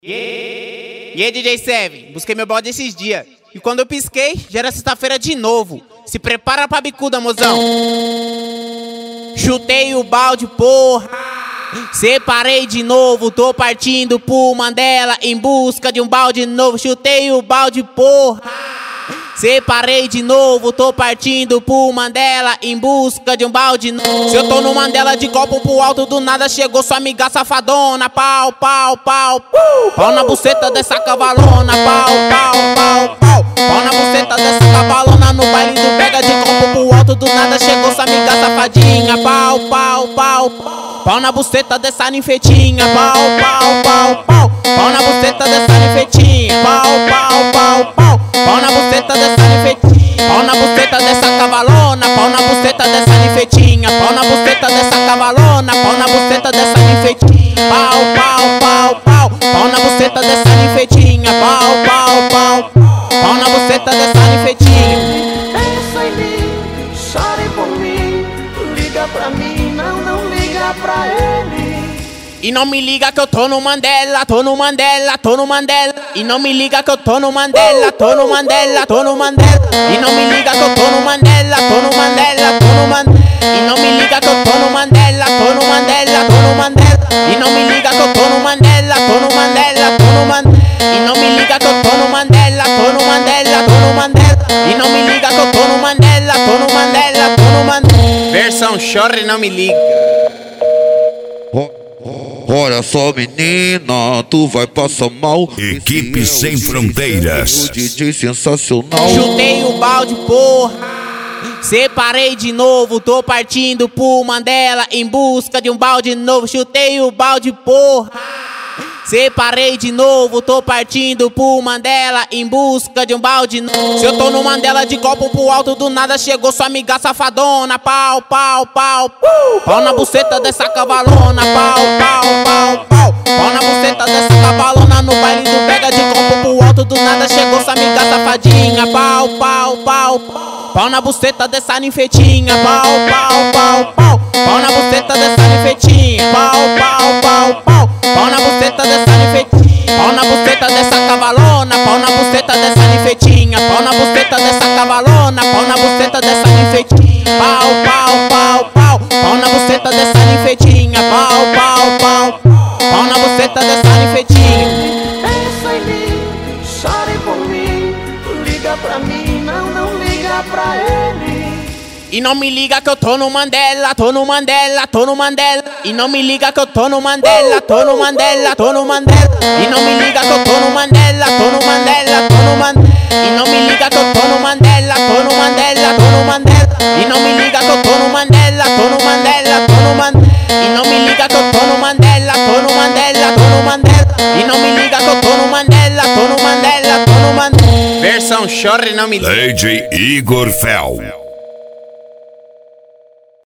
E aí, DJ Seven, busquei meu balde esses dias. E quando eu pisquei, já era sexta-feira de novo. Se prepara pra bicuda, mozão. Chutei o balde, porra. Separei de novo, tô partindo pro Mandela em busca de um balde novo. Chutei o balde, porra. Separei de novo, tô partindo pro Mandela em busca de um balde novo. Se eu tô no Mandela de copo pro alto, do nada chegou sua amiga safadona. Pau, pau, pau, pau na buceta dessa cavalona. Pau, pau, pau, pau, pau na buceta dessa cavalona. No baile do pega de copo pro alto, do nada chegou sua amiga safadinha. Pau, pau, pau, pau, pau na buceta dessa ninfetinha. Pau, pau, pau, pau, pau na buceta dessa ninfetinha. Pau, pau, pau, pau, pau na buceta dessa ninfetinha. Pau na buceta dessa cavalona. Pau na buceta dessa ninfetinha. Pau na buceta dessa cavalona. Pau na buceta dessa ninfetinha. Pau, pau, pau, pau, pau na buceta dessa ninfetinha. Pau, pau, pau, pau na buceta dessa ninfetinha. Pensa em mim, chore por mim, liga pra mim, não liga pra ele. E não me liga que eu tô no Mandela, tô no Mandela, tô no Mandela. E não me liga que eu tô no Mandela, tô no Mandela, tô no Mandela. E não me liga que eu tô no Mandela, tô no Mandela, tô no Mandela. E não me liga que eu tô no Mandela, tô no Mandela, tô no Mandela. E não me liga que eu tô no Mandela, tô no Mandela, tô no Mandela. E não me liga que eu tô no Mandela, tô no Mandela, tô no Mandela. E não me liga que eu tô no Mandela, tô no Mandela, tô no Mandela. Versão chore, não me liga. Olha só, menina, tu vai passar mal. Equipe Sem Fronteiras. DJ sensacional. Chutei o balde, porra. Separei de novo, tô partindo pro Mandela em busca de um balde novo. Chutei o balde, porra. Separei de novo, tô partindo pro Mandela em busca de um balde novo. Se eu tô no Mandela de copo pro alto, do nada chegou sua amiga safadona. Pau, pau, pau, pau na buceta dessa cavalona. Pau, pau, pau, pau, pau na buceta dessa cavalona. No baile do pega de copo pro alto, do nada chegou sua amiga safadinha. Pau, pau, pau, pau na buceta dessa ninfetinha. Pau, pau, pau, pau, pau na buceta dessa ninfetinha. Pau, pau, pau, pau, pau na buceta dessa ninfetinha. Pau na buceta dessa cavalona. Pau na buceta dessa ninfetinha. Pau na buceta dessa cavalona. Pau na buceta dessa ninfetinha. Pau, pau, pau, pau, pau na buceta dessa ninfetinha. Pau, pau, pau, pau na buceta dessa ninfetinha. Pensa em mim, chore por mim, liga pra mim, não liga pra ele. E não me liga que eu tô no Mandela, tô no Mandela, tô no Mandela. E não me liga que eu tô no Mandela, tô no Mandela, tô no Mandela. E não me liga que eu tô no Mandela, tô no Mandela, tô no Mandela. E não me liga que eu tô no Mandela, tô no Mandela, tô no Mandela. E não me liga que eu tô no Mandela, tô no Mandela, tô no Mandela. E não me liga que eu tô no Mandela, tô no Mandela, tô no Mandela. E não me liga que eu tô no Mandela, tô no Mandela, tô no Mandela. Versão chore, não me liga. DJ Igor Fel.